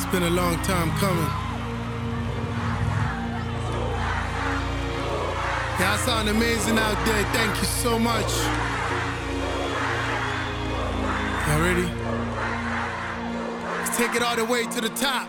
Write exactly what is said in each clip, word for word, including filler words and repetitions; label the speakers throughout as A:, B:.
A: been a long time coming. Y'all sound amazing out there. Thank you so much. Y'all ready? Let's take it all the way to the top.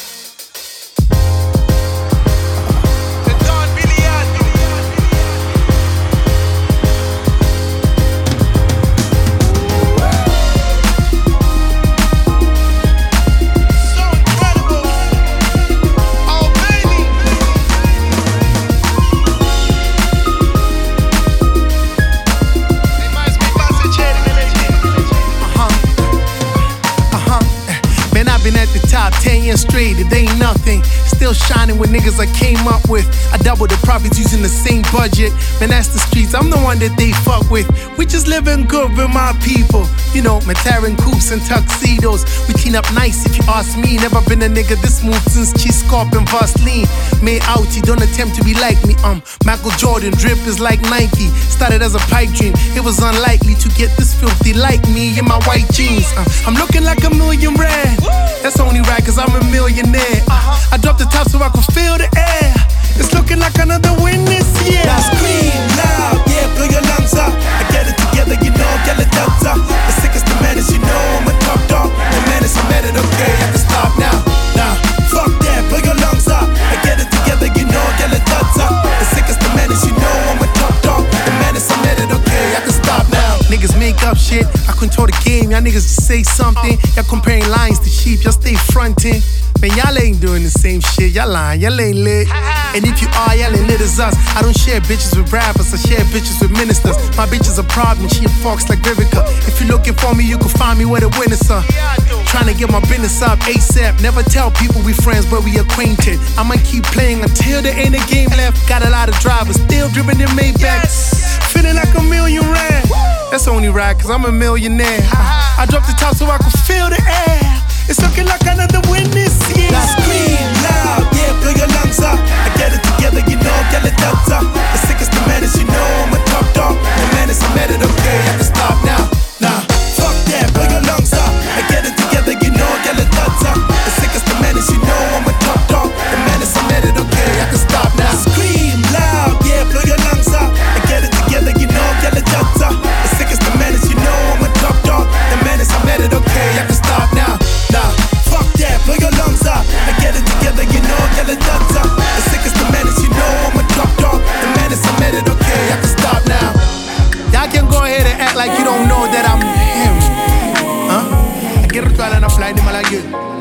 A: ten years straight, it ain't nothing. Still shining with niggas I came up with. I double the profits using the same budget. Man, that's the streets, I'm the one that they fuck with. We just living good with my people. You know, Mataran coupes and tuxedos. We clean up nice if you ask me. Never been a nigga this smooth since Cheese Corp and Vaseline. Made outie, don't attempt to be like me. Um, Michael Jordan, drip is like Nike. Started as a pipe dream, it was unlikely to get this filthy like me in my white jeans. uh, I'm looking like a million rand. That's only right cause I'm a millionaire. uh, I dropped the top so I could feel the air. It's looking like another win this year.
B: Now scream loud, yeah, blow your lungs out. I get it together, you know, get it done. The sickest the man is, you know, I'm a top dog. The man is, I made it, okay, I can stop now. Now, fuck that, blow your lungs out. I get it together, you know, get it done. The sickest the man is, you know, I'm a top dog. The man is, I made it, okay, I can stop now.
A: Niggas make up shit, I control the game. Y'all niggas just say something. Y'all comparing lines to sheep, y'all stay fronting. Man, y'all ain't doing the same shit, y'all lying, y'all ain't lit. And if you are, y'all ain't lit as us. I don't share bitches with rappers, I share bitches with ministers. My bitch is a problem, she a fox like Vivica. If you're looking for me, you can find me where the winners are. Trying to get my business up ASAP. Never tell people we friends, but we acquainted. I'ma keep playing until there ain't a game left. Got a lot of drivers, still dripping in Maybachs. Feeling like a million rand. That's only right, cause I'm a millionaire. I, I dropped the top so I could feel the air. It's looking like another win this year.
B: Now scream loud, yeah, blow your lungs out. I get it together, you know, get it done. The sickest the man is, you know, I'm a top dog. The man is, I made it, okay, I can stop now. Now, fuck that, blow your lungs out. I get it together, you know, get it done. The sickest the man is, you know, I'm a top dog. The man is, I made it, okay, I can stop now. Scream loud, yeah, blow your lungs out. I get it together, you know, get it done. The sickest the man is, you know, I'm a top dog. The man is, I made it, okay, I can stop now. Nah, fuck that, blow your lungs out. I get it together, you know, get it done. The sickest the man is, you know, I'm a top dog. The man is, I made it, okay, I can stop now.
A: Y'all can go ahead and act like you don't know that I'm him. Huh? I get it while I'm flying in my leg.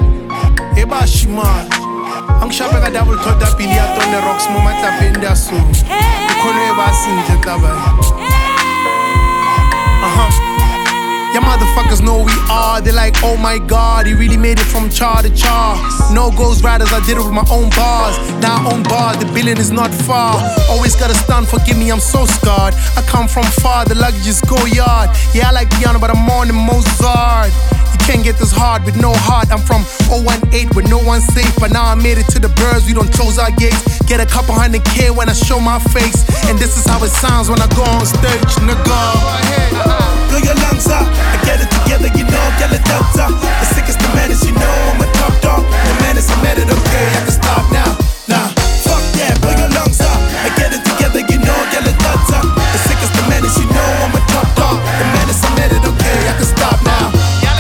A: Eba Shima. Ang shape ka double thought that Billy at on the rocks moment up in their soul. The corner was in the tabay. Uh huh. Y'all motherfuckers know we are. They're like, oh my god, he really made it from char to char. No Ghost Riders, I did it with my own bars. Now I own bars, the billion is not far. Always gotta stun, forgive me, I'm so scarred. I come from far, the luggages go yard. Yeah, I like piano, but I'm more than Mozart. You can't get this hard with no heart. I'm from oh one eight where no one's safe. But now I made it to the birds, we don't close our gates. Get a couple hundred K when I show my face. And this is how it sounds when I go on stage, nigga. Go ahead.
B: Blow your lungs out. I get it together, you know, get it done. The sickest the man is, you know, I'm a top dog. The man is, I made it, okay, I can stop now. Nah, fuck that, blow your lungs out. I get it together, you know, get it done. The sickest the man is, you know, I'm a top dog. The man is, I made it, okay, I can stop now.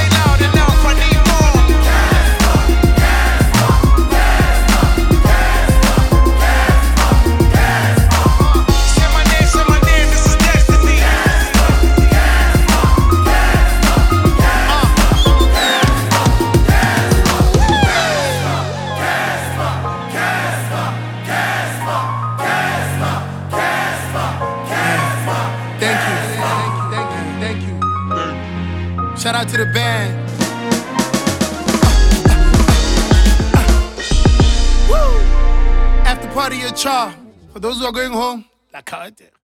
A: Shout out to the band. Woo! After party at Char. For those who are going home, la carte.